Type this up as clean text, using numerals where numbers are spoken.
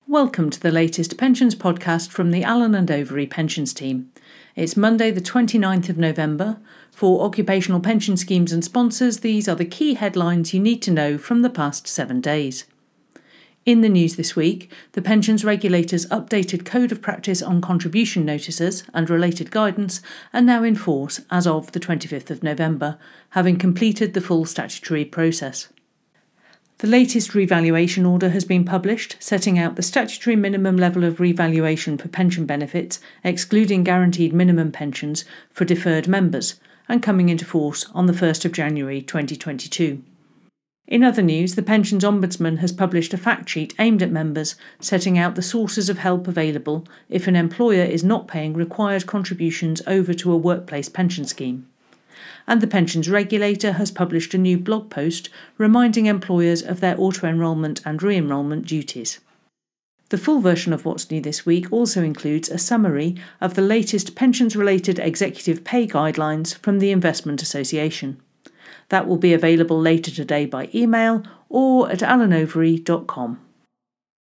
Welcome to the latest pensions podcast from the Allen & Overy pensions team. It's Monday the 29th of November. For occupational pension schemes and sponsors, these are the key headlines you need to know from the past 7 days. In the news this week, the pensions regulator's updated Code of Practice on contribution notices and related guidance are now in force as of the 25th of November, having completed the full statutory process. The latest revaluation order has been published, setting out the statutory minimum level of revaluation for pension benefits, excluding guaranteed minimum pensions, for deferred members, and coming into force on the 1st of January 2022. In other news, the Pensions Ombudsman has published a fact sheet aimed at members, setting out the sources of help available if an employer is not paying required contributions over to a workplace pension scheme. And the pensions regulator has published a new blog post reminding employers of their auto-enrolment and re-enrolment duties. The full version of What's New this week also includes a summary of the latest pensions-related executive pay guidelines from the Investment Association. That will be available later today by email or at allenovery.com.